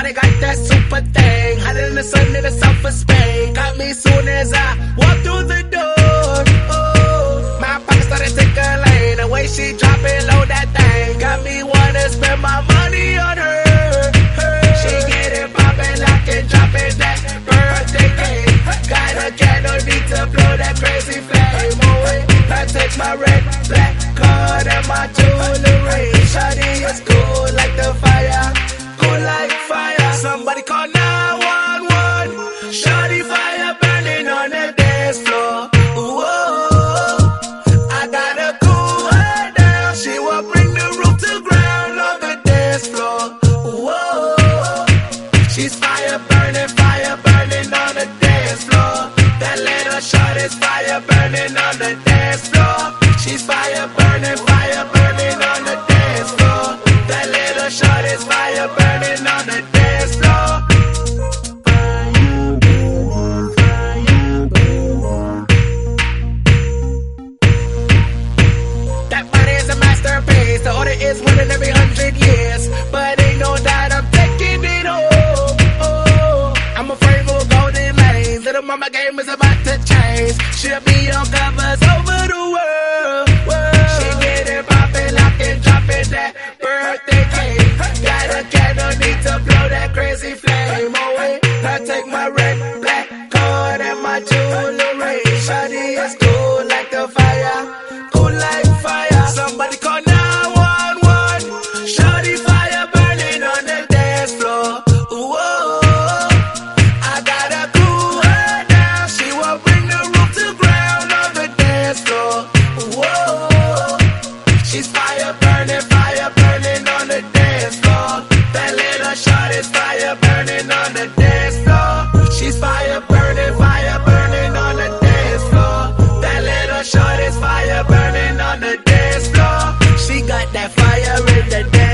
Shawty got that super thing, hotter than the sun in the south of Spain. Got me soon as I walk through the door. Oh, my pocket started tickling, the way she drop it low, that thing got me wanna spend my money on her. She get it poppin', lock and drop it, that birthday cake. Got a candle, need to blow that crazy flame away. I take my red, black card and my jewelry. Shawty is cool like the fire, cool like fire. Somebody call 911. Shawty fire burning on the dance floor. Ooh, I gotta cool her down. She will bring the roof to ground on the dance floor. Ooh, she's fire burning on the dance floor. That little shot is fire burning on the dance floor. She's fire burning on the dance floor. That little shot is fire burning on the dance floor. That body is a masterpiece. The order is one in every 100 years, but ain't no doubt I'm taking it home. Oh, I'm afraid for golden lanes. Little mama game is about to change. She'll be on covers over the world. She get it poppin', lock and drop it, that birthday cake. Got a candle, need to blow that crazy flame away. I take my red, black card and my jewelry. Shawty is cool like the fire, cool like fire. Somebody call 911. Shawty fire burning on the dance floor. Ooh, I gotta cool her down. She will bring the roof to ground on the dance floor. Ooh, she's fire burning on the dance floor. That little shot is fire burning on the dance floor. She's fire burning on the dance floor. That little shot is fire burning on the dance floor. She got that fire in the dance floor.